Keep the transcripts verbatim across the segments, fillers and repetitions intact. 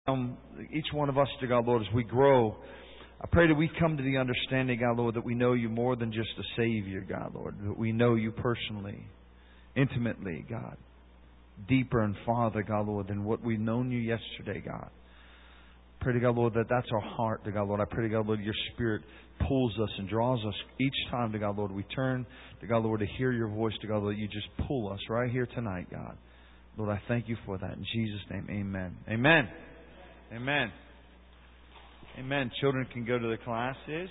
Um, each one of us, dear God, Lord, as we grow, I pray that we come to the understanding, God, Lord, that we know You more than just a Savior, God, Lord. That we know You personally, intimately, God. Deeper and farther, God, Lord, than what we've known You yesterday, God. Pray to God, Lord, that that's our heart, to God, Lord. I pray to God, Lord, Your Spirit pulls us and draws us each time, to God, Lord. We turn, to God, Lord, to hear Your voice, to God, Lord. You just pull us right here tonight, God. Lord, I thank You for that. In Jesus' name, amen. Amen. Amen. Amen. Children can go to the classes.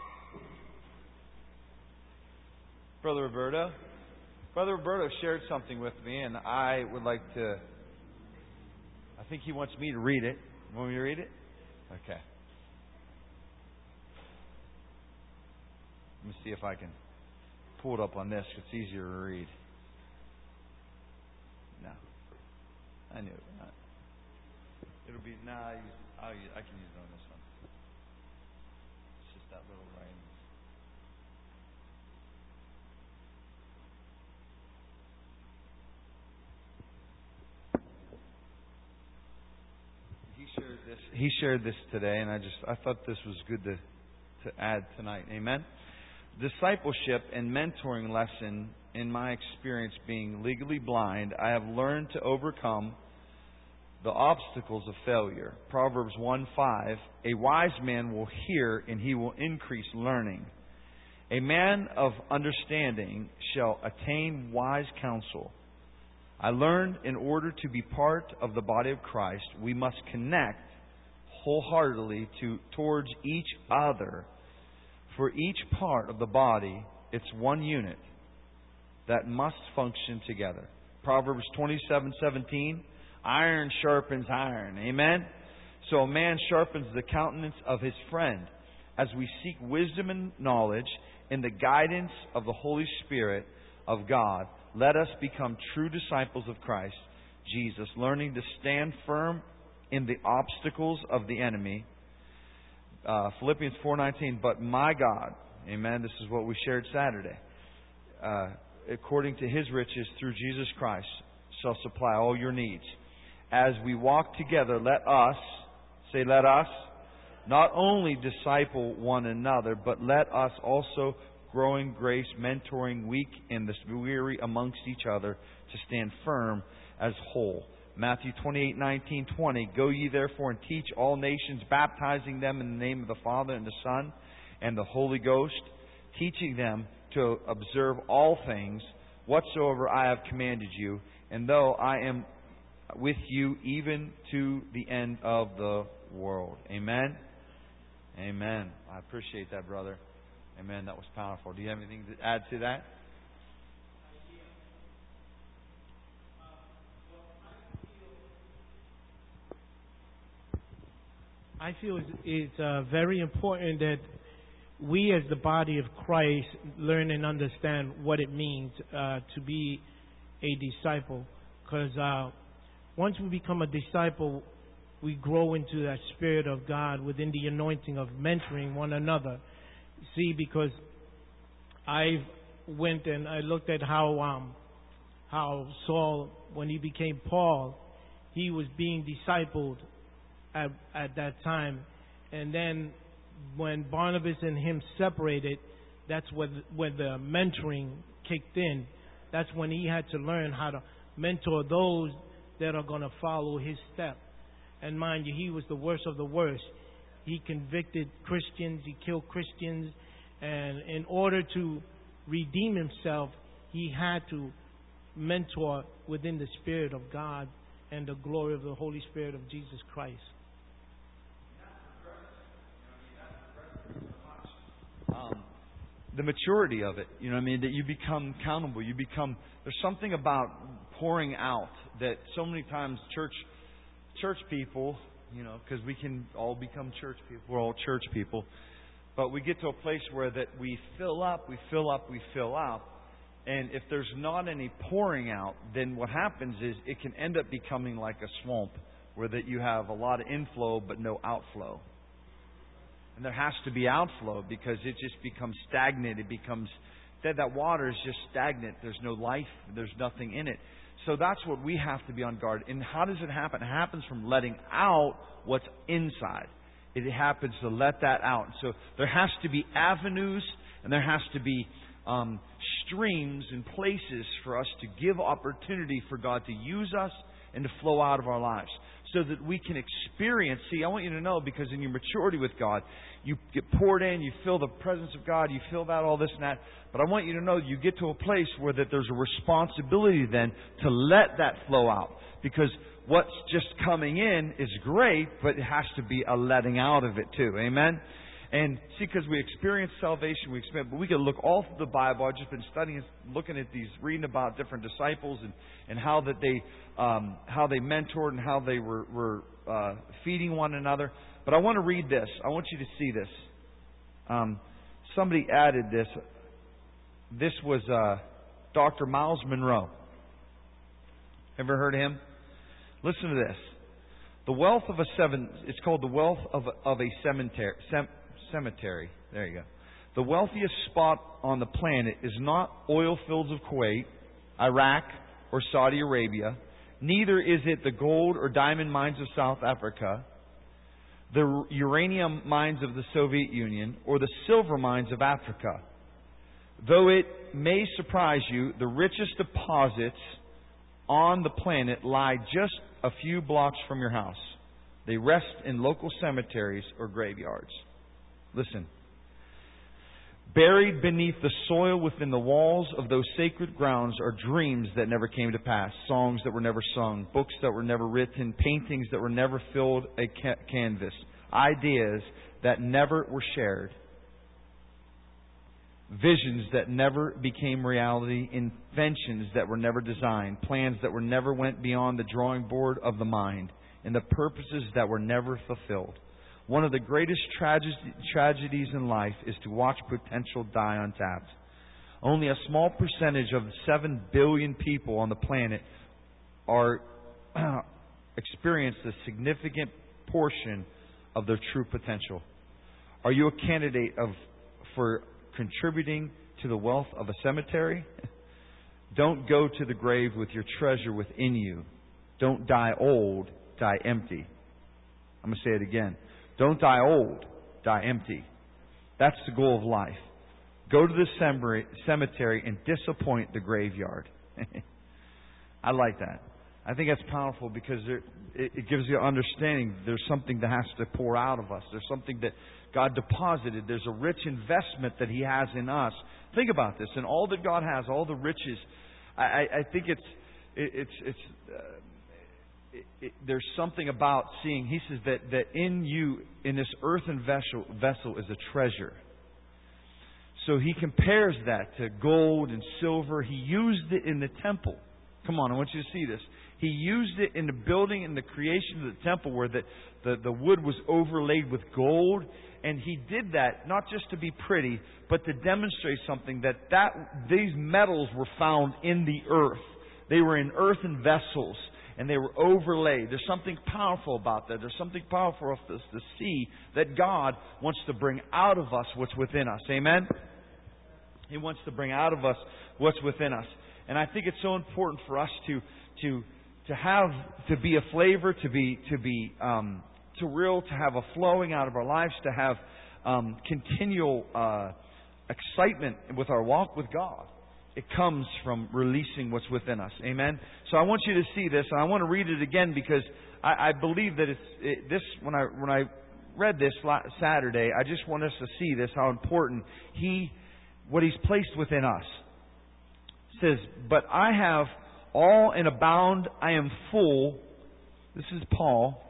Brother Roberto. Brother Roberto shared something with me, and I would like to... I think he wants me to read it. You want me to read it? Okay. Let me see if I can pull it up on this. It's easier to read. No. I knew it. Not. It'll be... Nah, I, use, I'll use, I can use it on this one. It's just that little writing. He shared this. He shared this today, and I just I thought this was good to to add tonight. Amen. Discipleship and mentoring lesson. In my experience, being legally blind, I have learned to overcome the obstacles of failure. Proverbs one five. A wise man will hear, and he will increase learning. A man of understanding shall attain wise counsel. I learned in order to be part of the body of Christ, we must connect wholeheartedly to towards each other. For each part of the body, it's one unit that must function together. Proverbs twenty-seven seventeen. Iron sharpens iron. Amen? So a man sharpens the countenance of his friend. As we seek wisdom and knowledge in the guidance of the Holy Spirit of God, let us become true disciples of Christ Jesus, learning to stand firm in the obstacles of the enemy. Uh, Philippians four nineteen. But my God, amen, this is what we shared Saturday, uh, according to His riches through Jesus Christ, shall supply all your needs. As we walk together, let us, say let us, not only disciple one another, but let us also grow in grace, mentoring weak and the weary amongst each other, to stand firm as whole. Matthew twenty-eight nineteen twenty. Go ye therefore and teach all nations, baptizing them in the name of the Father and the Son and the Holy Ghost, teaching them to observe all things whatsoever I have commanded you. And though I am with you even to the end of the world. Amen? Amen. I appreciate that, brother. Amen. That was powerful. Do you have anything to add to that? I feel it's, it's uh, very important that we as the body of Christ learn and understand what it means uh, to be a disciple. Because uh, once we become a disciple, we grow into that Spirit of God within the anointing of mentoring one another. See, because I went and I looked at how um, how Saul, when he became Paul, he was being discipled at, at that time. And then when Barnabas and him separated, that's when, when the mentoring kicked in. That's when he had to learn how to mentor those that are going to follow his step. And mind you, he was the worst of the worst. He convicted Christians, he killed Christians, and in order to redeem himself, he had to mentor within the Spirit of God and the glory of the Holy Spirit of Jesus Christ. Um, the maturity of it, you know what I mean, that you become accountable, you become, there's something about pouring out that so many times church church people, you know, because we can all become church people, we're all church people, but we get to a place where that we fill up, we fill up, we fill up, and if there's not any pouring out, then what happens is it can end up becoming like a swamp, where that you have a lot of inflow but no outflow. And there has to be outflow because it just becomes stagnant. It becomes that that water is just stagnant. There's no life. There's nothing in it. So that's what we have to be on guard. And how does it happen? It happens from letting out what's inside. It happens to let that out. So there has to be avenues and there has to be um, streams and places for us to give opportunity for God to use us and to flow out of our lives. So that we can experience. See, I want you to know, because in your maturity with God, you get poured in, you feel the presence of God, you feel that, all this and that. But I want you to know you get to a place where that there's a responsibility then to let that flow out. Because what's just coming in is great, but it has to be a letting out of it too. Amen? And see, because we experience salvation, we experience, but we can look all through the Bible. I've just been studying, looking at these, reading about different disciples and, and how that they um, how they mentored and how they were, were uh, feeding one another. But I want to read this. I want you to see this. Um, somebody added this. This was uh, Doctor Miles Monroe. Ever heard of him? Listen to this. The wealth of a seven. It's called the wealth of a, of a cemetery. Sem, cemetery. There you go. The wealthiest spot on the planet is not oil fields of Kuwait, Iraq, or Saudi Arabia. Neither is it the gold or diamond mines of South Africa, the uranium mines of the Soviet Union, or the silver mines of Africa. Though it may surprise you, the richest deposits on the planet lie just a few blocks from your house. They rest in local cemeteries or graveyards. Listen. Buried beneath the soil within the walls of those sacred grounds are dreams that never came to pass, songs that were never sung, books that were never written, paintings that were never filled a ca- canvas, ideas that never were shared, visions that never became reality, inventions that were never designed, plans that were never went beyond the drawing board of the mind, and the purposes that were never fulfilled. One of the greatest trage- tragedies in life is to watch potential die untapped. Only a small percentage of the seven billion people on the planet are experience a significant portion of their true potential. Are you a candidate of for contributing to the wealth of a cemetery? Don't go to the grave with your treasure within you. Don't die old, die empty. I'm going to say it again. Don't die old, die empty. That's the goal of life. Go to the cemetery and disappoint the graveyard. I like that. I think that's powerful because there, it, it gives you understanding there's something that has to pour out of us. There's something that God deposited. There's a rich investment that He has in us. Think about this. And all that God has, all the riches, I, I, I think it's it, it's it's uh, it, it, there's something about seeing. He says that that in you, in this earthen vessel, vessel is a treasure. So He compares that to gold and silver. He used it in the temple. Come on, I want you to see this. He used it in the building and the creation of the temple where the, the, the wood was overlaid with gold. And He did that not just to be pretty, but to demonstrate something that, that these metals were found in the earth. They were in earthen vessels and they were overlaid. There's something powerful about that. There's something powerful for us to see that God wants to bring out of us what's within us. Amen? He wants to bring out of us what's within us. And I think it's so important for us to to to have to be a flavor, to be to be um, to real, to have a flowing out of our lives, to have um, continual uh, excitement with our walk with God. It comes from releasing what's within us. Amen. So I want you to see this, and I want to read it again because I, I believe that it's it, this. When I when I read this last Saturday, I just want us to see this, how important He, what He's placed within us. Says, but I have all and abound, I am full. This is Paul.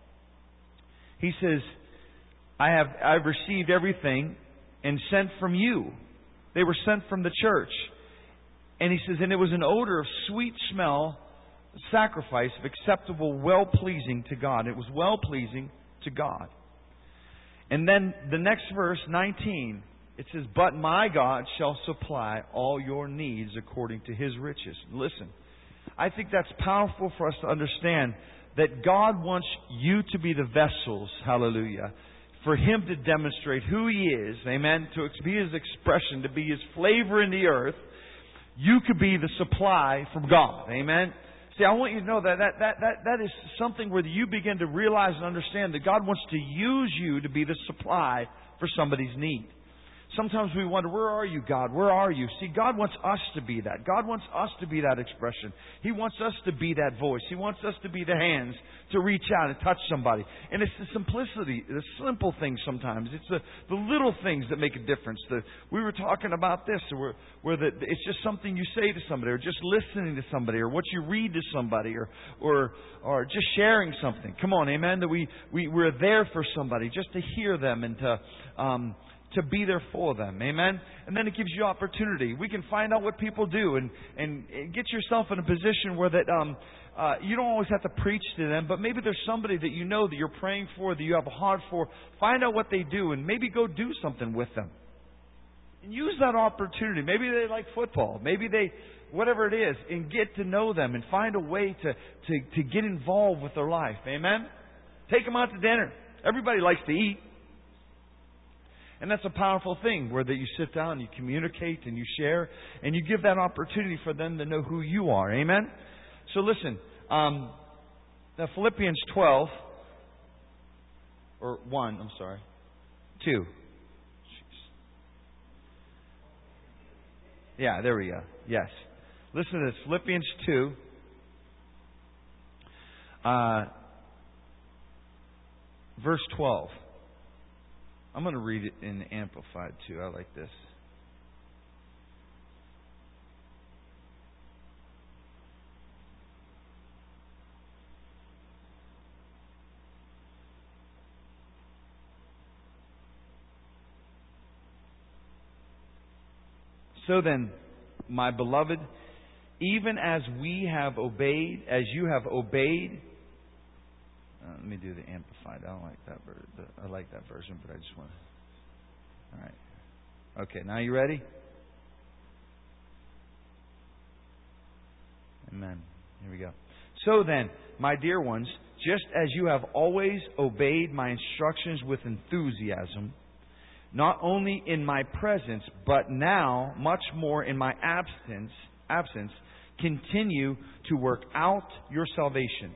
He says, I have I've received everything and sent from you. They were sent from the church. And he says, and it was an odor of sweet smell, sacrifice of acceptable, well-pleasing to God. It was well-pleasing to God. And then the next verse, nineteen. It says, but my God shall supply all your needs according to His riches. Listen, I think that's powerful for us to understand that God wants you to be the vessels, hallelujah, for Him to demonstrate who He is, amen, to be His expression, to be His flavor in the earth. You could be the supply from God, amen. See, I want you to know that that, that, that that is something where you begin to realize and understand that God wants to use you to be the supply for somebody's need. Sometimes we wonder, where are you, God? Where are you? See, God wants us to be that. God wants us to be that expression. He wants us to be that voice. He wants us to be the hands to reach out and touch somebody. And it's the simplicity, the simple things sometimes. It's the, the little things that make a difference. The, we were talking about this, where, where the, it's just something you say to somebody, or just listening to somebody, or what you read to somebody, or or or just sharing something. Come on, amen? That we, we, we're there for somebody, just to hear them and to... Um, to be there for them. Amen? And then it gives you opportunity. We can find out what people do and, and get yourself in a position where that um, uh, you don't always have to preach to them, but maybe there's somebody that you know that you're praying for, that you have a heart for. Find out what they do and maybe go do something with them. And use that opportunity. Maybe they like football. Maybe they, whatever it is, and get to know them and find a way to, to, to get involved with their life. Amen? Take them out to dinner. Everybody likes to eat. And that's a powerful thing, where that you sit down, you communicate, and you share, and you give that opportunity for them to know who you are. Amen? So listen, um, now Philippians twelve, or one, I'm sorry, two. Jeez. Yeah, there we go. Yes. Listen to this, Philippians two, uh, verse twelve. I'm going to read it in Amplified too. I like this. So then, my beloved, even as we have obeyed, as you have obeyed. Uh, let me do the Amplified. I don't like that version. I like that version, but I just want to. All right. Okay, now you ready? Amen. Here we go. So then, my dear ones, just as you have always obeyed my instructions with enthusiasm, not only in my presence, but now much more in my absence, absence, continue to work out your salvation.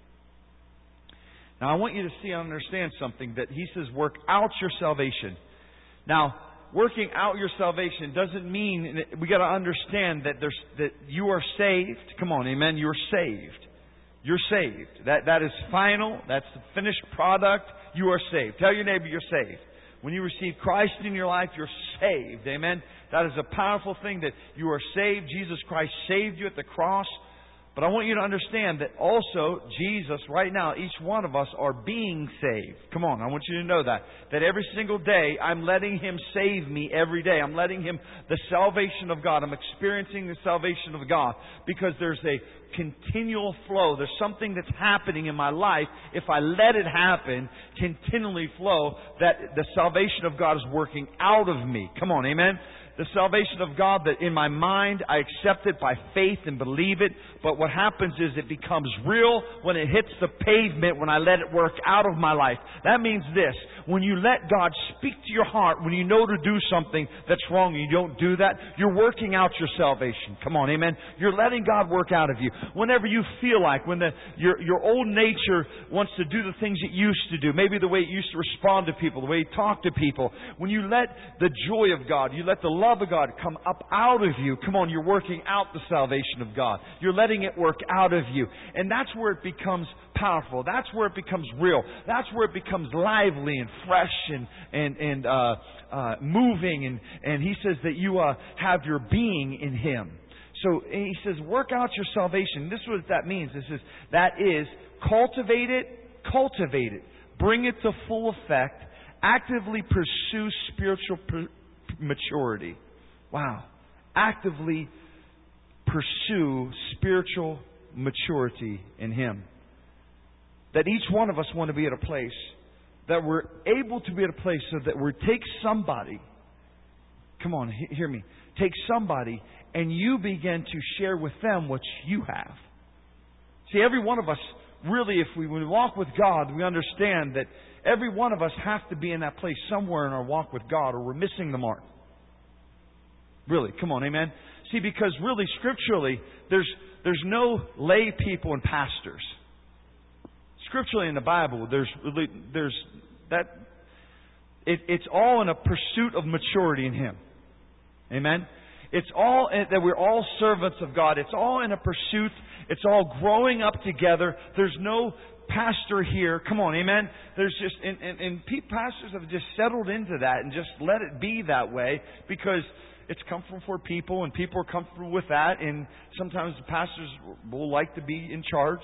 Now, I want you to see and understand something, that he says, work out your salvation. Now, working out your salvation doesn't mean, we got to understand that there's that you are saved. Come on, amen. You're saved. You're saved. That that is final. That's the finished product. You are saved. Tell your neighbor you're saved. When you receive Christ in your life, you're saved. Amen. That is a powerful thing, that you are saved. Jesus Christ saved you at the cross. But I want you to understand that also Jesus, right now, each one of us are being saved. Come on, I want you to know that. That every single day, I'm letting Him save me every day. I'm letting Him, the salvation of God. I'm experiencing the salvation of God. Because there's a continual flow. There's something that's happening in my life. If I let it happen, continually flow, that the salvation of God is working out of me. Come on, amen? The salvation of God, that in my mind I accept it by faith and believe it. But what happens is it becomes real when it hits the pavement, when I let it work out of my life. That means this: when you let God speak to your heart, when you know to do something that's wrong and you don't do that, you're working out your salvation. Come on, amen? You're letting God work out of you. Whenever you feel like, when the, your, your old nature wants to do the things it used to do, maybe the way it used to respond to people, the way you talk to people, when you let the joy of God, you let the love of God come up out of you, come on, you're working out the salvation of God. You're letting it work out of you. And that's where it becomes powerful. That's where it becomes real. That's where it becomes lively and fresh and, and, and uh, uh, moving. And, and He says that you uh, have your being in Him. So He says, work out your salvation. This is what that means. This is, that is, cultivate it, cultivate it. Bring it to full effect. Actively pursue spiritual pr- maturity. Wow. Actively pursue spiritual maturity in Him. That each one of us want to be at a place that we're able to be at a place so that we take somebody, come on, he- hear me, take somebody and you begin to share with them what you have. See, every one of us, really, if we, when we walk with God, we understand that every one of us have to be in that place somewhere in our walk with God, or we're missing the mark. Really, come on, amen? See, because really, scripturally, there's there's no lay people and pastors. Scripturally in the Bible, there's there's that it, it's all in a pursuit of maturity in Him. Amen. It's all in, that we're all servants of God. It's all in a pursuit. It's all growing up together. There's no pastor here. Come on, amen. There's just and, and, and pastors have just settled into that and just let it be that way because it's comfortable for people and people are comfortable with that. And sometimes the pastors will like to be in charge,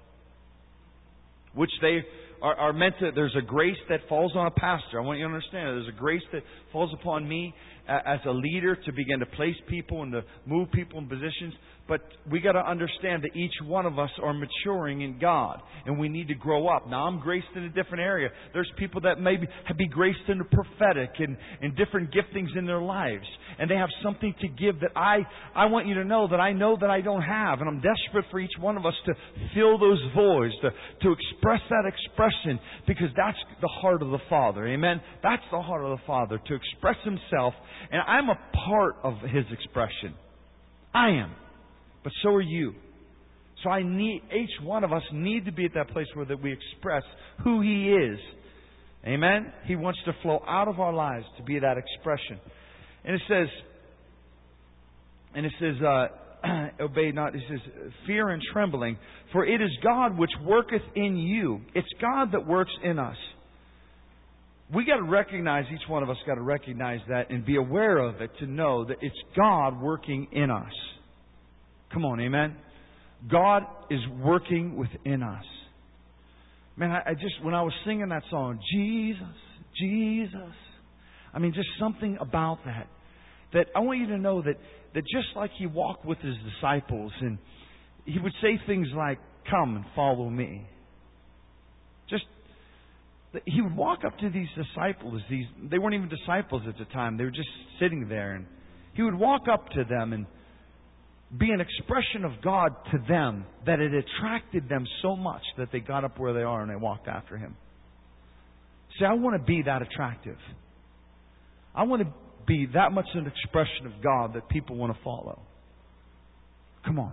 which they are, are meant to. There's a grace that falls on a pastor. I want you to understand. There's a grace that falls upon me as a leader to begin to place people and to move people in positions. But we got to understand that each one of us are maturing in God, and we need to grow up. Now, I'm graced in a different area. There's people that maybe be graced in the prophetic and, and different giftings in their lives, and they have something to give that I I want you to know that I know that I don't have, and I'm desperate for each one of us to fill those voids, to to express that expression, because that's the heart of the Father. Amen. That's the heart of the Father, to express Himself, and I'm a part of His expression. I am. But so are you. So I need, each one of us need to be at that place where that we express who He is. Amen? He wants to flow out of our lives to be that expression. And it says, and it says, uh, obey not, it says, fear and trembling, for it is God which worketh in you. It's God that works in us. We got to recognize, each one of us got to recognize that and be aware of it to know that it's God working in us. Come on, amen? God is working within us. Man, I, I just, when I was singing that song, Jesus, Jesus, I mean, just something about that. That I want you to know that, that just like He walked with His disciples and He would say things like, come and follow me. Just, He would walk up to these disciples. These, they weren't even disciples at the time. They were just sitting there. And He would walk up to them and be an expression of God to them that it attracted them so much that they got up where they are and they walked after Him. See, I want to be that attractive. I want to be that much an expression of God that people want to follow. Come on.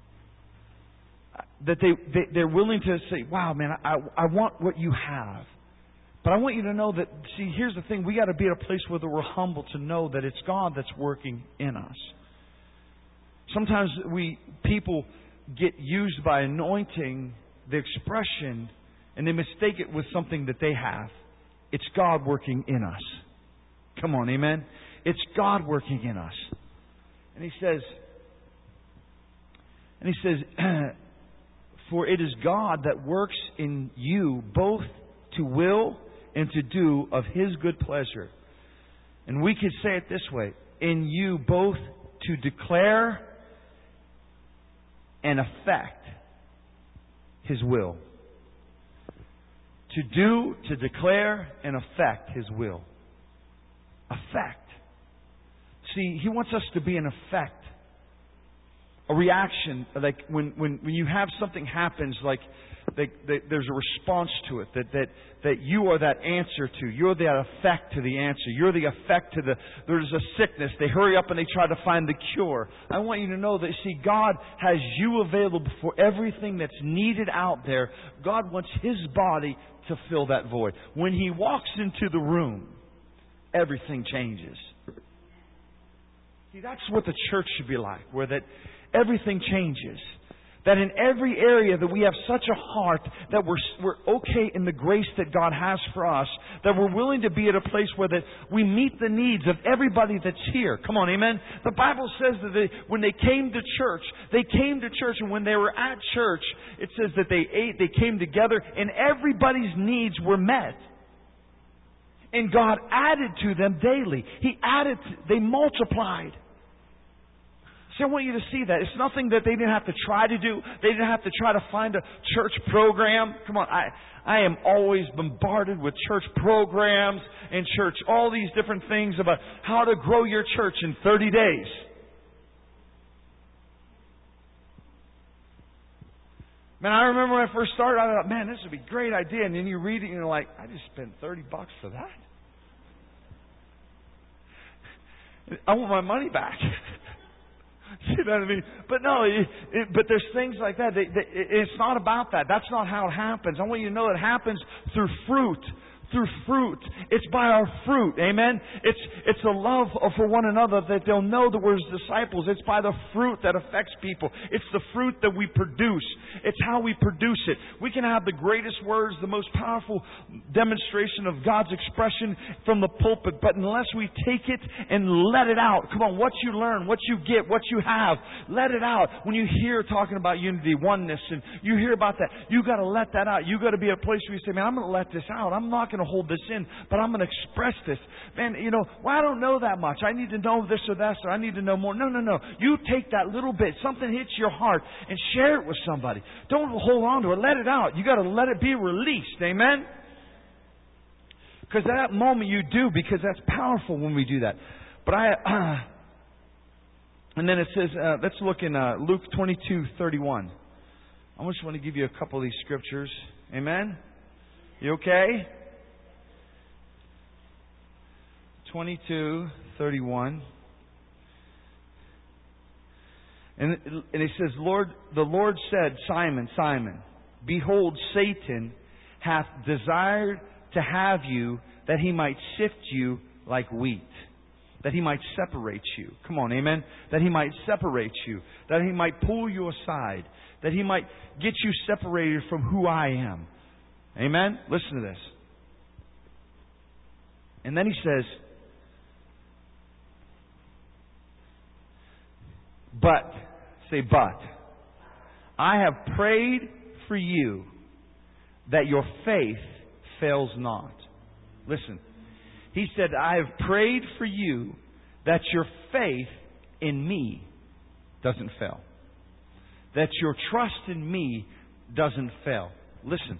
That they, they, they're willing to say, wow, man, I, I want what you have. But I want you to know that, see, here's the thing. We got to be at a place where we're humble to know that it's God that's working in us. Sometimes we people get used by anointing the expression and they mistake it with something that they have. It's God working in us. Come on, amen? It's God working in us. And He says, and He says, for it is God that works in you both to will and to do of His good pleasure. And we could say it this way, in you both to declare and affect His will. To do, to declare, and affect His will. Affect. See, He wants us to be an effect. A reaction. Like when, when, when you have something happens, like they, they, there's a response to it. That, that, that you are that answer to. You're the effect to the answer. You're the effect to the... There's a sickness. They hurry up and they try to find the cure. I want you to know that, see, God has you available for everything that's needed out there. God wants His body to fill that void. When He walks into the room, everything changes. See, that's what the church should be like. Where that everything changes. That in every area that we have such a heart that we're we're okay in the grace that God has for us, that we're willing to be at a place where that we meet the needs of everybody that's here. Come on, amen? The Bible says that they, when they came to church, they came to church, and when they were at church, it says that they ate, they came together, and everybody's needs were met. And God added to them daily. He added, they multiplied. See, I want you to see that. It's nothing that they didn't have to try to do. They didn't have to try to find a church program. Come on, I, I am always bombarded with church programs and church, all these different things about how to grow your church in thirty days. Man, I remember when I first started, I thought, man, this would be a great idea. And then you read it and you're like, I just spent thirty bucks for that. I want my money back. You know what I mean? But no, it, it, but there's things like that. They, they, it's not about that. That's not how it happens. I want you to know it happens through fruit. Through fruit. It's by our fruit. Amen? It's it's a love for one another that they'll know that we're His disciples. It's by the fruit that affects people. It's the fruit that we produce. It's how we produce it. We can have the greatest words, the most powerful demonstration of God's expression from the pulpit, but unless we take it and let it out, come on, what you learn, what you get, what you have, let it out. When you hear talking about unity, oneness, and you hear about that, you got to let that out. You got to be at a place where you say, man, I'm going to let this out. I'm not going to hold this in, but I'm going to express this. Man, you know, well, I don't know that much. I need to know this or that, or I need to know more. No, no, no. You take that little bit, something hits your heart, and share it with somebody. Don't hold on to it. Let it out. You got to let it be released. Amen? Because at that moment you do, because that's powerful when we do that. But I, uh, and then it says, uh, let's look in uh, Luke twenty-two thirty-one. I just want to give you a couple of these scriptures. Amen? You okay? twenty-two thirty-one. And, and it says, Lord, the Lord said, Simon, Simon, behold, Satan hath desired to have you, that he might sift you like wheat. That he might separate you. Come on, amen? That he might separate you. That he might pull you aside. That he might get you separated from who I am. Amen? Listen to this. And then he says, but, say but, I have prayed for you that your faith fails not. Listen. He said, I have prayed for you that your faith in me doesn't fail. That your trust in me doesn't fail. Listen.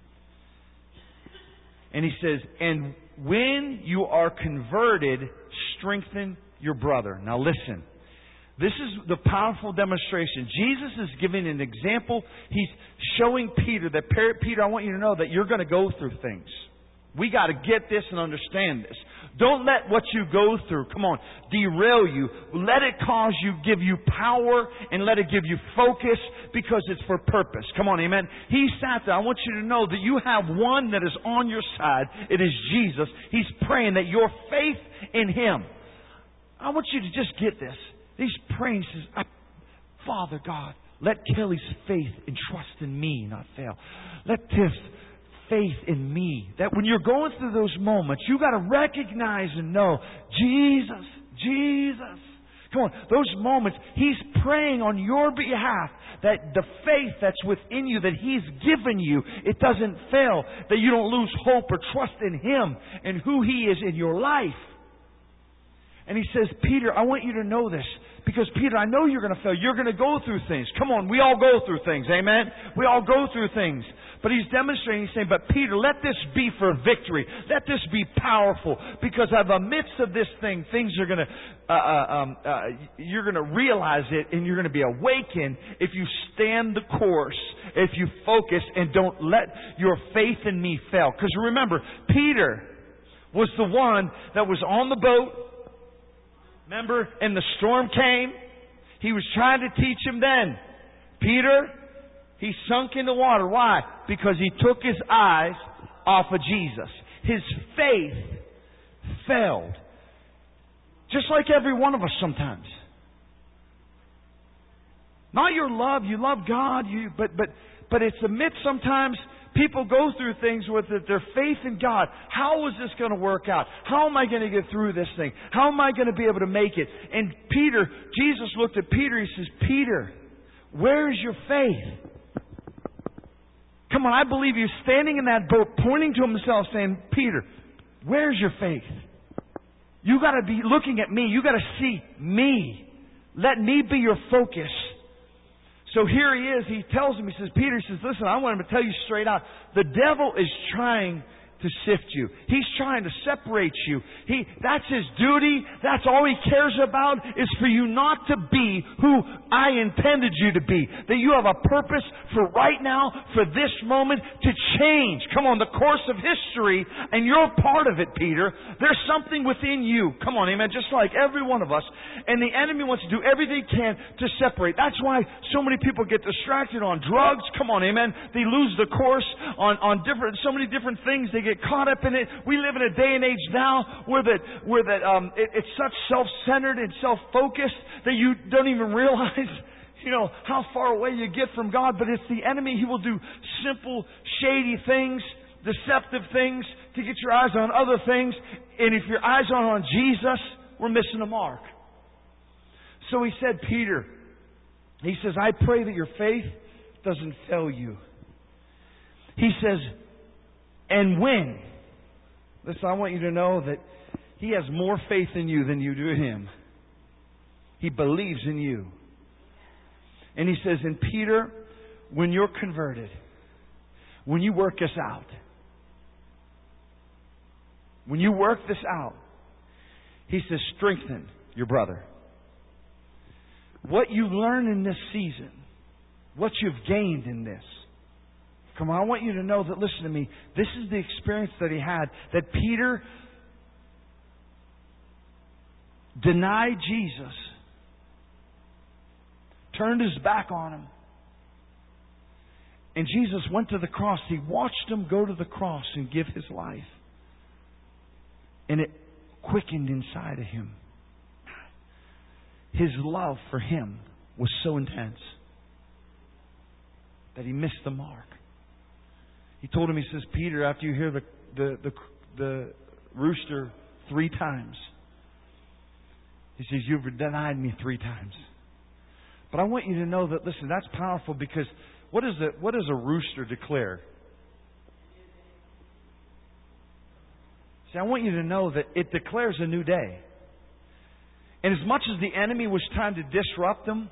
And he says, and when you are converted, strengthen your brother. Now listen. This is the powerful demonstration. Jesus is giving an example. He's showing Peter that, Peter, I want you to know that you're going to go through things. We got to get this and understand this. Don't let what you go through, come on, derail you. Let it cause you, give you power, and let it give you focus, because it's for purpose. Come on, amen. He sat there. I want you to know that you have one that is on your side. It is Jesus. He's praying that your faith in Him. I want you to just get this. He's praying. He says, Father God, let Kelly's faith and trust in me not fail. Let this faith in me. That when you're going through those moments, you got to recognize and know, Jesus, Jesus. Come on, those moments, He's praying on your behalf that the faith that's within you, that He's given you, it doesn't fail. That you don't lose hope or trust in Him and who He is in your life. And He says, Peter, I want you to know this. Because, Peter, I know you're going to fail. You're going to go through things. Come on, we all go through things. Amen? We all go through things. But He's demonstrating, He's saying, but Peter, let this be for victory. Let this be powerful. Because in the midst of this thing, things are going to, uh, uh, um, uh, you're going to realize it, and you're going to be awakened if you stand the course, if you focus, and don't let your faith in me fail. Because remember, Peter was the one that was on the boat. Remember, and the storm came. He was trying to teach him then. Peter, he sunk in the water. Why? Because he took his eyes off of Jesus. His faith failed. Just like every one of us sometimes. Not your love. You love God. You, but, but, but it's amidst sometimes people go through things with their faith in God. How is this going to work out? How am I going to get through this thing? How am I going to be able to make it? And Peter, Jesus looked at Peter. He says, Peter, where's your faith? Come on, I believe you're standing in that boat, pointing to himself, saying, Peter, where's your faith? You got to be looking at me. You got to see me. Let me be your focus. So here he is. He tells him, he says, Peter, he says, listen, I want him to tell you straight out. The devil is trying to sift you. He's trying to separate you. He, that's His duty. That's all He cares about, is for you not to be who I intended you to be. That you have a purpose for right now, for this moment, to change. Come on, the course of history, and you're part of it, Peter. There's something within you. Come on, amen. Just like every one of us. And the enemy wants to do everything he can to separate. That's why so many people get distracted on drugs. Come on, amen. They lose the course on, on different, so many different things. They get caught up in it. We live in a day and age now where that, where that, um, it, it's such self-centered and self-focused that you don't even realize, you know, how far away you get from God. But it's the enemy. He will do simple, shady things, deceptive things to get your eyes on other things. And if your eyes aren't on Jesus, we're missing the mark. So he said, Peter, he says, I pray that your faith doesn't fail you. He says, and when? Listen, I want you to know that He has more faith in you than you do in Him. He believes in you. And He says, and Peter, when you're converted, when you work this out, when you work this out, He says, strengthen your brother. What you learn in this season, what you've gained in this. Come on, I want you to know that, listen to me, this is the experience that he had, that Peter denied Jesus, turned his back on Him, and Jesus went to the cross. He watched Him go to the cross and give His life. And it quickened inside of him. His love for Him was so intense that he missed the mark. He told him, he says, Peter, after you hear the, the, the, the rooster three times, he says, you've denied me three times. But I want you to know that, listen, that's powerful, because what, is it, what does a rooster declare? See, I want you to know that it declares a new day. And as much as the enemy was trying to disrupt them,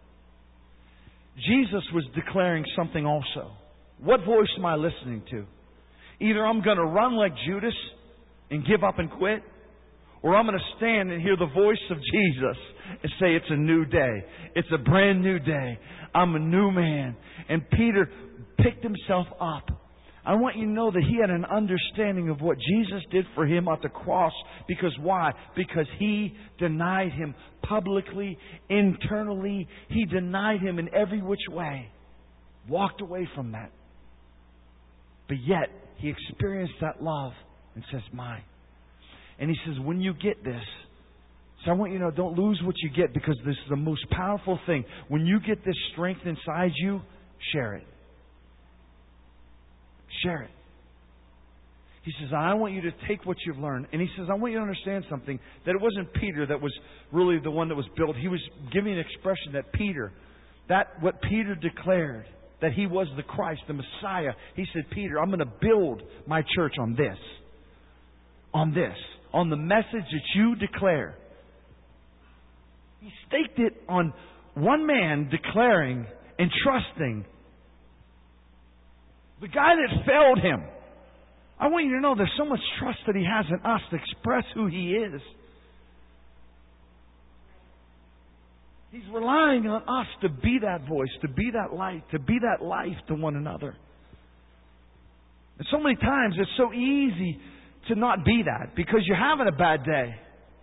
Jesus was declaring something also. What voice am I listening to? Either I'm going to run like Judas and give up and quit, or I'm going to stand and hear the voice of Jesus and say, it's a new day. It's a brand new day. I'm a new man. And Peter picked himself up. I want you to know that he had an understanding of what Jesus did for him at the cross. Because why? Because He denied Him publicly, internally. He denied Him in every which way. Walked away from that. But yet, he experienced that love and says, mine. And he says, when you get this, so I want you to know, don't lose what you get, because this is the most powerful thing. When you get this strength inside you, share it. Share it. He says, I want you to take what you've learned. And he says, I want you to understand something, that it wasn't Peter that was really the one that was built. He was giving an expression that Peter, that what Peter declared, that he was the Christ, the Messiah. He said, Peter, I'm going to build my church on this. On this. On the message that you declare. He staked it on one man declaring and trusting. The guy that failed him. I want you to know there's so much trust that he has in us to express who he is. He's relying on us to be that voice, to be that light, to be that life to one another. And so many times it's so easy to not be that, because you're having a bad day.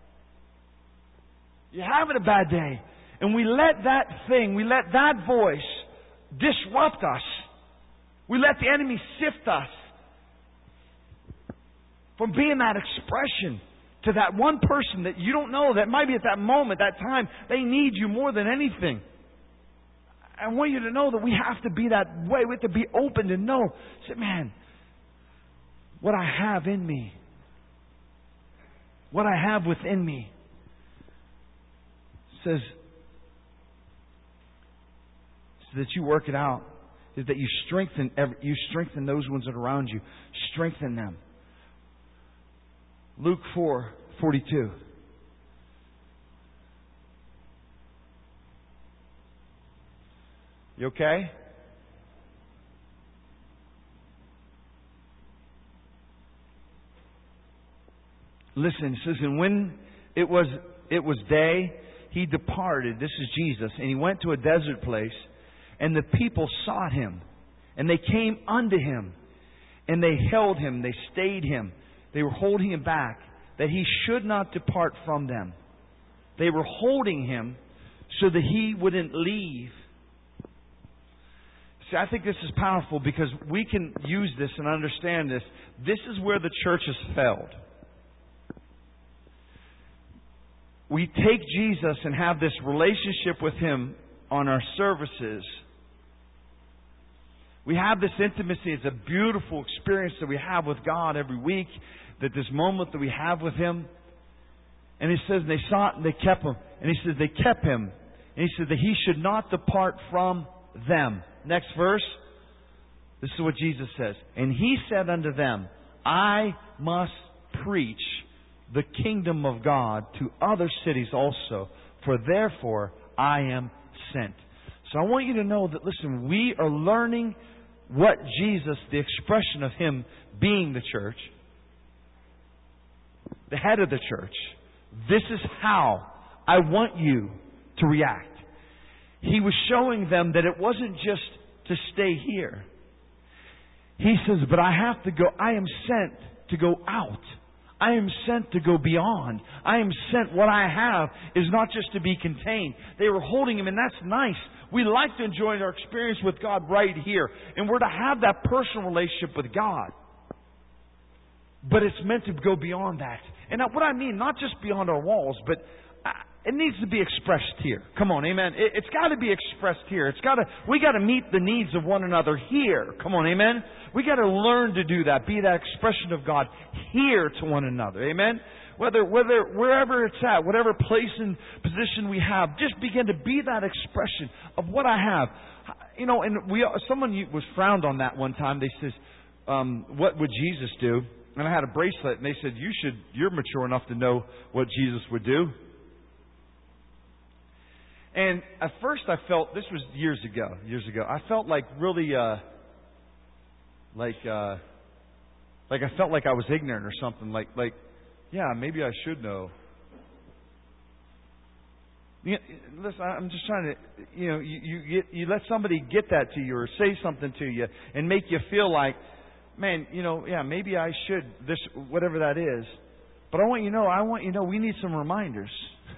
You're having a bad day. And we let that thing, we let that voice disrupt us. We let the enemy sift us from being that expression to that one person that you don't know, that might be at that moment, that time, they need you more than anything. I want you to know that we have to be that way. We have to be open to know. Say, man, what I have in me, what I have within me, says, so that you work it out, is that you strengthen every, you strengthen those ones that are around you. Strengthen them. Luke four forty-two. You okay? Listen, it says, and when it was it was day, He departed. This is Jesus. And He went to a desert place. And the people sought Him. And they came unto Him. And they held Him. They stayed Him. They were holding Him back, that He should not depart from them. They were holding Him so that He wouldn't leave. See, I think this is powerful because we can use this and understand this. This is where the church has failed. We take Jesus and have this relationship with Him on our services. We have this intimacy. It's a beautiful experience that we have with God every week. That this moment that we have with Him. And He says, they sought and they kept Him. And He says, they kept Him. And He said that He should not depart from them. Next verse. This is what Jesus says. And He said unto them, I must preach the kingdom of God to other cities also, for therefore I am sent. So I want you to know that, listen, we are learning what Jesus, the expression of Him being the church, the head of the church, this is how I want you to react. He was showing them that it wasn't just to stay here. He says, but I have to go, I am sent to go out. I am sent to go beyond. I am sent. What I have is not just to be contained. They were holding Him, and that's nice. We like to enjoy our experience with God right here. And we're to have that personal relationship with God. But it's meant to go beyond that. And what I mean, not just beyond our walls, but it needs to be expressed here. Come on, amen. It's got to be expressed here. It's got to. We got to meet the needs of one another here. Come on, amen. We got to learn to do that. Be that expression of God here to one another, amen. Whether whether wherever it's at, whatever place and position we have, just begin to be that expression of what I have. You know, and we someone was frowned on that one time. They says, um, "What would Jesus do?" And I had a bracelet, and they said, "You should. You're mature enough to know what Jesus would do." And at first I felt, this was years ago, years ago, I felt like really, uh, like, uh, like I felt like I was ignorant or something. Like, like, yeah, maybe I should know. You know, listen, I'm just trying to, you know, you, you get, you let somebody get that to you or say something to you and make you feel like, man, you know, yeah, maybe I should, this, whatever that is. But I want you to know, I want you to know we need some reminders.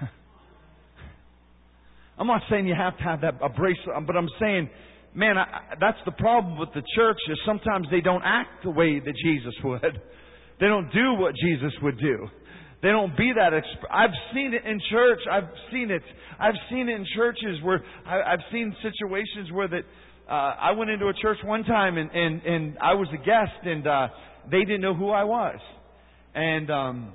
I'm not saying you have to have that a bracelet, but I'm saying, man, I, that's the problem with the church is sometimes they don't act the way that Jesus would. They don't do what Jesus would do. They don't be that. Exp- I've seen it in church. I've seen it. I've seen it in churches where I, I've seen situations where that uh, I went into a church one time and and, and I was a guest and uh, they didn't know who I was, and. Um,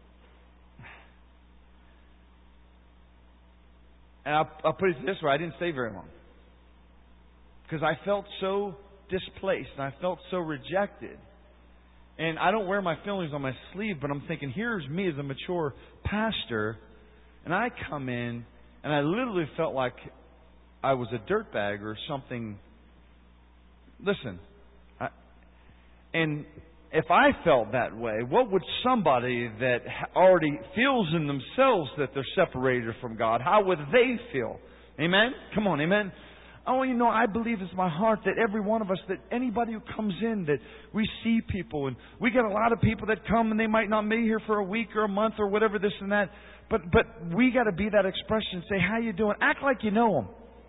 And I'll, I'll put it this way, I didn't stay very long. Because I felt so displaced and I felt so rejected. And I don't wear my feelings on my sleeve, but I'm thinking, here's me as a mature pastor. And I come in and I literally felt like I was a dirtbag or something. Listen, I, and if I felt that way, what would somebody that already feels in themselves that they're separated from God, how would they feel? Amen? Come on, amen? Oh, you know, I believe it's my heart that every one of us, that anybody who comes in, that we see people, and we get a lot of people that come and they might not be here for a week or a month or whatever, this and that, but but we got to be that expression and say, how you doing? Act like you know them.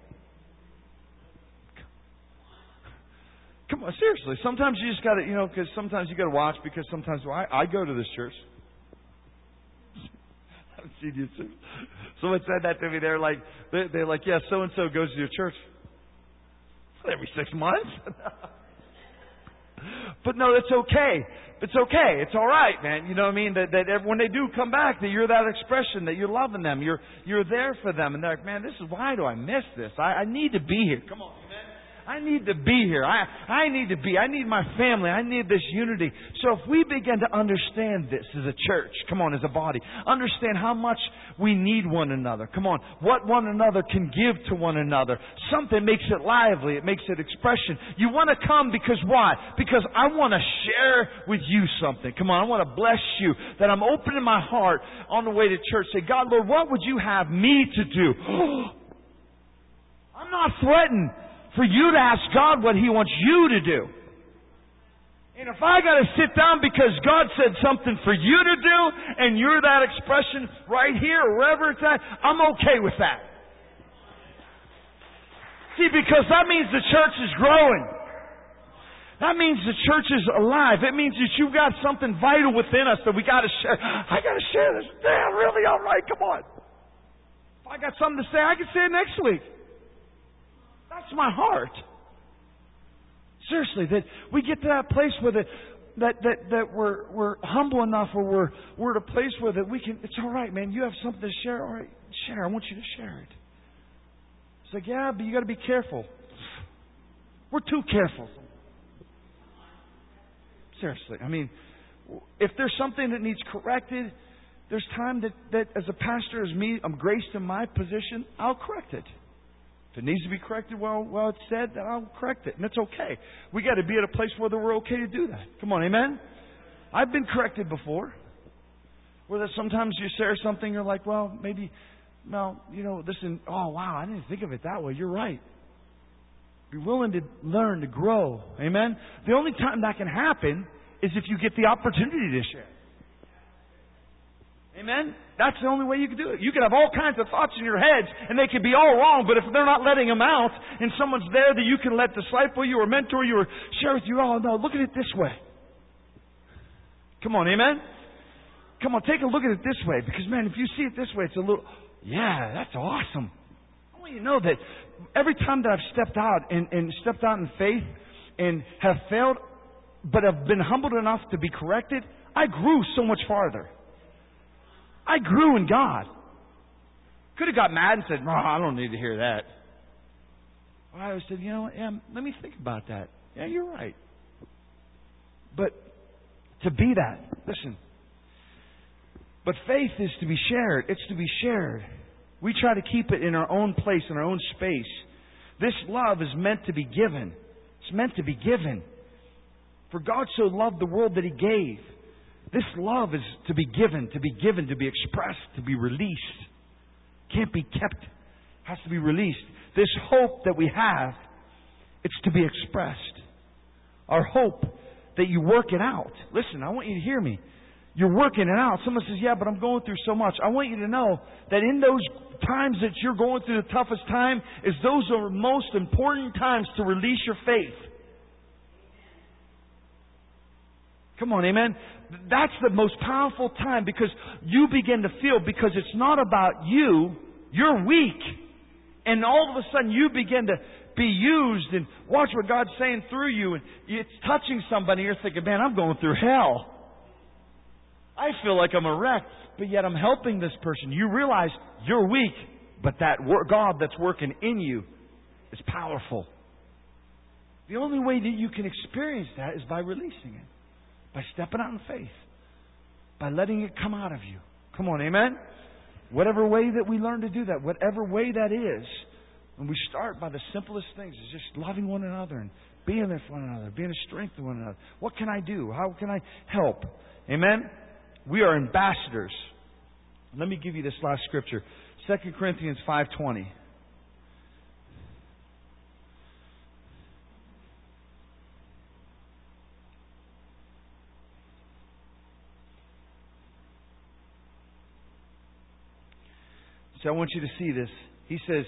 Come on, seriously. Sometimes you just got to, you know, because sometimes you got to watch because sometimes well, I, I go to this church. I've seen you too. Someone said that to me. They're like, they're, they're like, yeah, so and so goes to your church every six months. But no, it's okay. It's okay. It's all right, man. You know what I mean? That, that when they do come back, that you're that expression, that you're loving them, you're you're there for them, and they're like, man, this is why do I miss this? I, I need to be here. Come on, man. I need to be here. I, I need to be. I need my family. I need this unity. So if we begin to understand this as a church, come on, as a body, understand how much we need one another. Come on, what one another can give to one another. Something makes it lively. It makes it expression. You want to come because why? Because I want to share with you something. Come on, I want to bless you that I'm opening my heart on the way to church. Say, God, Lord, what would you have me to do? I'm not threatened for you to ask God what He wants you to do. And if I got to sit down because God said something for you to do, and you're that expression right here or wherever it's at, I'm okay with that. See, because that means the church is growing. That means the church is alive. It means that you've got something vital within us that we got to share. I got to share this. Damn, really? All right, come on. If I got something to say, I can say it next week. That's my heart. Seriously, that we get to that place where the, that that that we're we're humble enough, or we're we're at a place where that we can. It's all right, man. You have something to share. All right, share. I want you to share it. It's like, yeah, but you got to be careful. We're too careful. Seriously, I mean, if there's something that needs corrected, there's time that that as a pastor, as me, I'm graced in my position. I'll correct it. If it needs to be corrected, well, well, it's said, then I'll correct it. And it's okay. We got to be at a place where we're okay to do that. Come on, amen? I've been corrected before. Where sometimes you share something, you're like, well, maybe, no, you know, listen, oh, wow, I didn't think of it that way. You're right. Be willing to learn, to grow. Amen? The only time that can happen is if you get the opportunity to share. Amen? That's the only way you can do it. You can have all kinds of thoughts in your heads, and they can be all wrong, but if they're not letting them out, and someone's there that you can let disciple you or mentor you or share with you, oh, no, look at it this way. Come on, amen? Come on, take a look at it this way, because, man, if you see it this way, it's a little, yeah, that's awesome. I want you to know that every time that I've stepped out and, and stepped out in faith and have failed, but have been humbled enough to be corrected, I grew so much farther. I grew in God. Could have got mad and said, oh, I don't need to hear that. Well, I said, you know what, yeah, let me think about that. Yeah, you're right. But to be that, listen. But faith is to be shared. It's to be shared. We try to keep it in our own place, in our own space. This love is meant to be given. It's meant to be given. For God so loved the world that He gave. This love is to be given, to be given, to be expressed, to be released. Can't be kept. Has to be released. This hope that we have, it's to be expressed. Our hope that you work it out. Listen, I want you to hear me. You're working it out. Someone says, yeah, but I'm going through so much. I want you to know that in those times that you're going through the toughest time, is those are the most important times to release your faith. Come on, amen? That's the most powerful time, because you begin to feel, because it's not about you, you're weak. And all of a sudden you begin to be used and watch what God's saying through you, and it's touching somebody. You're thinking, man, I'm going through hell. I feel like I'm a wreck, but yet I'm helping this person. You realize you're weak, but that God that's working in you is powerful. The only way that you can experience that is by releasing it. By stepping out in faith. By letting it come out of you. Come on, amen? Whatever way that we learn to do that, whatever way that is, and we start by the simplest things, is just loving one another and being there for one another, being a strength to one another. What can I do? How can I help? Amen? We are ambassadors. Let me give you this last scripture. Second Corinthians five twenty. So I want you to see this. He says,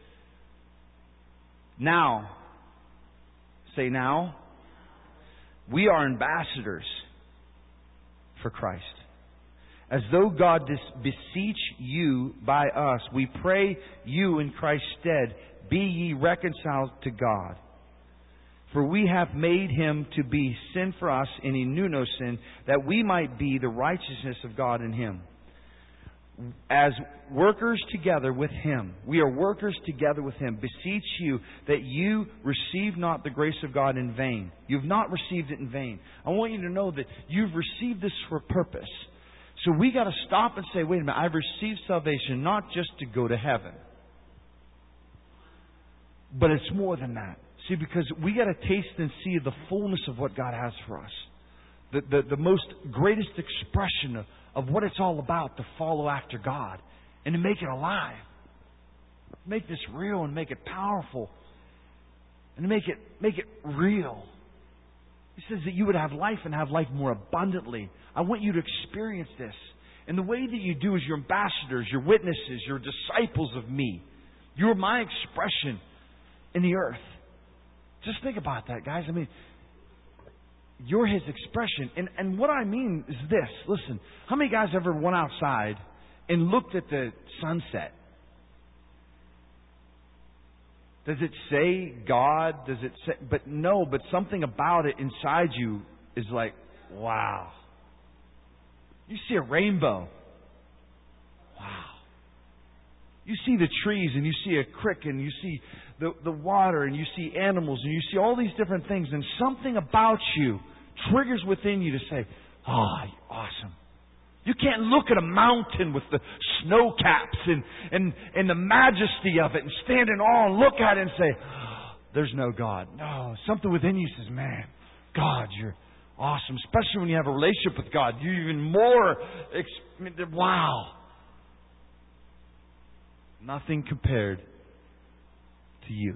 now, say now, we are ambassadors for Christ. As though God beseech you by us, we pray you in Christ's stead, be ye reconciled to God. For we have made Him to be sin for us, and He knew no sin, that we might be the righteousness of God in Him. as workers together with Him, we are workers together with Him, beseech you that you receive not the grace of God in vain. You've not received it in vain. I want you to know that you've received this for a purpose. So we got to stop and say, wait a minute, I've received salvation not just to go to heaven. But it's more than that. See, because we got to taste and see the fullness of what God has for us. The, the, the most greatest expression of, of what it's all about, to follow after God and to make it alive. Make this real and make it powerful. And to make it, make it real. He says that you would have life and have life more abundantly. I want you to experience this. And the way that you do is your ambassadors, your witnesses, your disciples of me. You're my expression in the earth. Just think about that, guys. I mean, you're His expression. And, and what I mean is this. Listen, how many guys ever went outside and looked at the sunset? Does it say God? Does it say... But no, but something about it inside you is like, wow. You see a rainbow. Wow. You see the trees and you see a creek and you see the, the water and you see animals and you see all these different things, and something about you triggers within you to say, oh, you're awesome. You can't look at a mountain with the snow caps and, and, and the majesty of it and stand in awe and look at it and say, oh, there's no God. No, something within you says, man, God, you're awesome. Especially when you have a relationship with God. You're even more, wow. Nothing compared to you.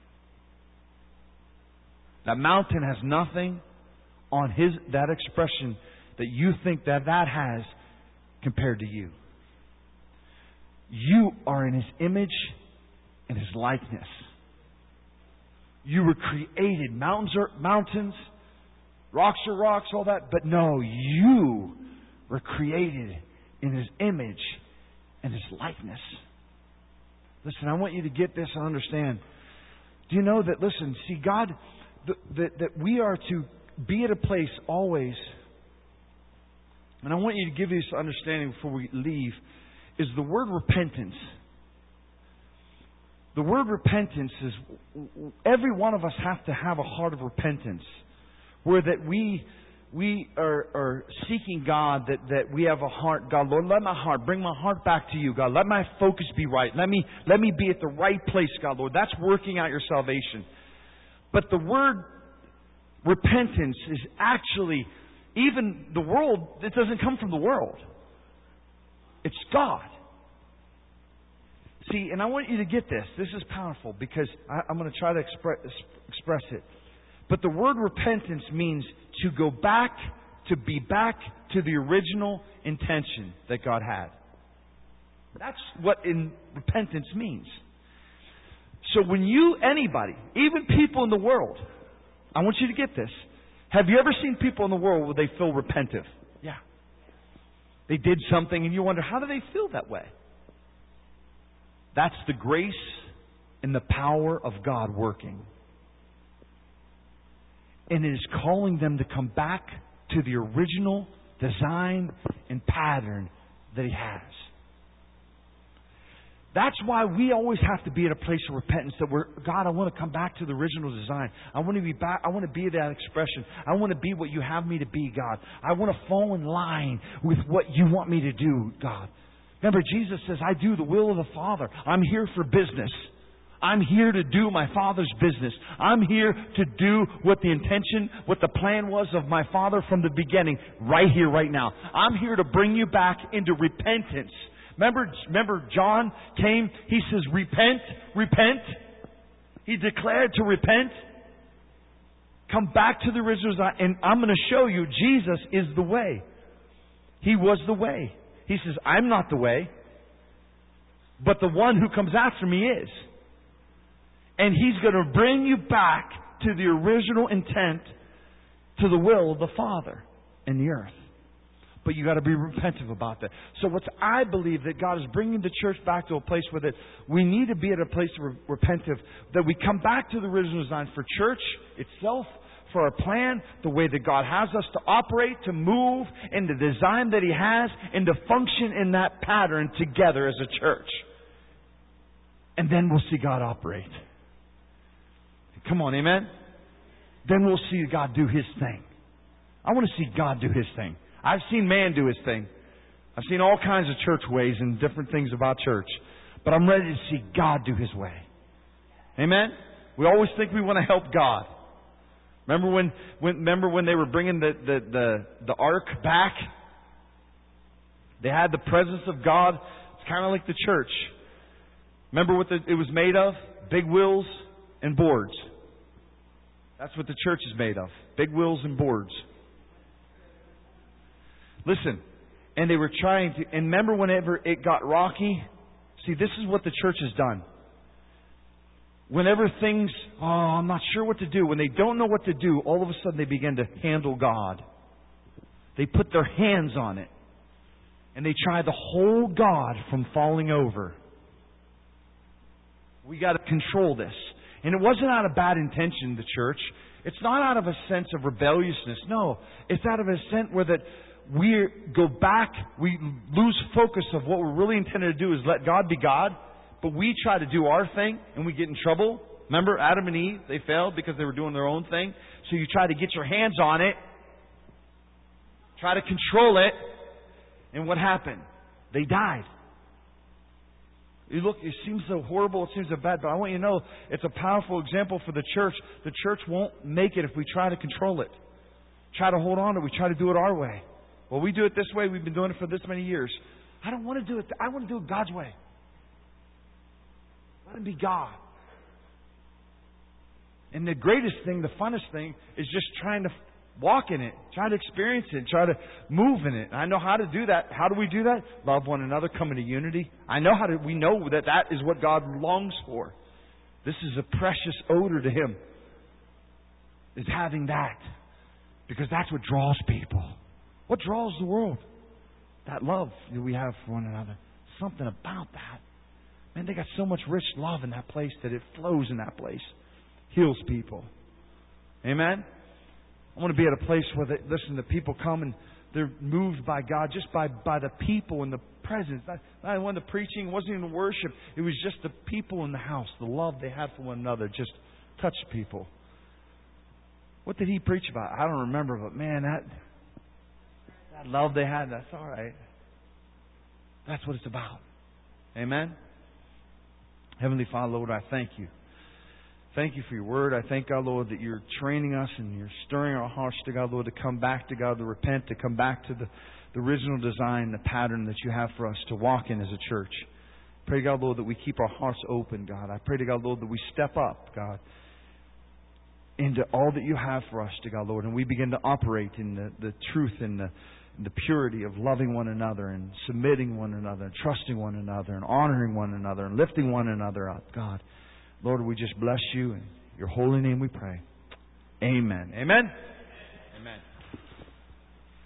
That mountain has nothing on his that expression that you think that that has compared to you. You are in His image and His likeness. You were created. Mountains are mountains, rocks are rocks, all that. But no, you were created in His image and His likeness. Listen, I want you to get this and understand. Do you know that, listen, see, God, that, that we are to be at a place always, and I want you to give you this understanding before we leave, is the word repentance. The word repentance is, every one of us have to have a heart of repentance, where that we we are, are seeking God, that, that we have a heart. God, Lord, let my heart, bring my heart back to you, God. Let my focus be right. Let me, let me be at the right place, God, Lord. That's working out your salvation. But the word repentance is actually, even the world, it doesn't come from the world. It's God. See, and I want you to get this. This is powerful because I, I'm going to try to expre- express it. But the word repentance means to go back, to be back to the original intention that God had. That's what in repentance means. So when you, anybody, even people in the world, I want you to get this. Have you ever seen people in the world where they feel repentive? Yeah. They did something and you wonder, how do they feel that way? That's the grace and the power of God working. And it is calling them to come back to the original design and pattern that He has. That's why we always have to be at a place of repentance, that we're, God, I want to come back to the original design. I want to be back. I want to be that expression. I want to be what you have me to be, God. I want to fall in line with what you want me to do, God. Remember, Jesus says, I do the will of the Father. I'm here for business. I'm here to do my Father's business. I'm here to do what the intention, what the plan was of my Father from the beginning, right here, right now. I'm here to bring you back into repentance. Remember, remember John came, he says, repent, repent. He declared to repent. Come back to the original design. And I'm going to show you Jesus is the way. He was the way. He says, I'm not the way, but the one who comes after me is. And He's going to bring you back to the original intent, to the will of the Father in the earth. But you got to be repentant about that. So what I believe that God is bringing the church back to a place where that we need to be at a place of repentive, that we come back to the original design for church itself, for our plan, the way that God has us to operate, to move, in the design that He has, and to function in that pattern together as a church. And then we'll see God operate. Come on, amen? Then we'll see God do His thing. I want to see God do His thing. I've seen man do His thing. I've seen all kinds of church ways and different things about church. But I'm ready to see God do His way. Amen? We always think we want to help God. Remember when, when remember when they were bringing the, the, the, the ark back? They had the presence of God. It's kind of like the church. Remember what the, it was made of? Big wheels and boards. That's what the church is made of. Big wheels and boards. Listen, and they were trying to, and remember whenever it got rocky? See, this is what the church has done. Whenever things, oh, I'm not sure what to do. When they don't know what to do, all of a sudden they begin to handle God. They put their hands on it. And they try to hold God from falling over. We got to control this. And it wasn't out of bad intention, the church. It's not out of a sense of rebelliousness. No, it's out of a sense where that we go back, we lose focus of what we're really intended to do is let God be God. But we try to do our thing and we get in trouble. Remember Adam and Eve? They failed because they were doing their own thing. So you try to get your hands on it. Try to control it. And what happened? They died. You look, it seems so horrible, it seems so bad, but I want you to know it's a powerful example for the church. The church won't make it if we try to control it. Try to hold on to it. We try to do it our way. Well, we do it this way. We've been doing it for this many years. I don't want to do it. I want to do it God's way. Let Him be God. And the greatest thing, the funnest thing, is just trying to walk in it, try to experience it, try to move in it. I know how to do that. How do we do that? Love one another, come into unity. I know how to, we know that that is what God longs for. This is a precious odor to Him, is having that. Because that's what draws people. What draws the world? That love that we have for one another. Something about that. Man, they got so much rich love in that place that it flows in that place. Heals people. Amen? I want to be at a place where, they, listen, the people come and they're moved by God just by, by the people and the presence. Not, not when the preaching, it wasn't even worship. It was just the people in the house, the love they had for one another just touched people. What did he preach about? I don't remember, but man, that, that love they had, that's all right. That's what it's about. Amen? Heavenly Father, Lord, I thank You. Thank You for Your Word. I thank God, Lord, that You're training us and You're stirring our hearts to God, Lord, to come back to God, to repent, to come back to the, the original design, the pattern that You have for us to walk in as a church. Pray, God, Lord, that we keep our hearts open, God. I pray to God, Lord, that we step up, God, into all that You have for us, to God, Lord, and we begin to operate in the, the truth and the, the purity of loving one another and submitting one another and trusting one another and honoring one another and lifting one another up, God. Lord, we just bless You. In Your holy name we pray. Amen. Amen.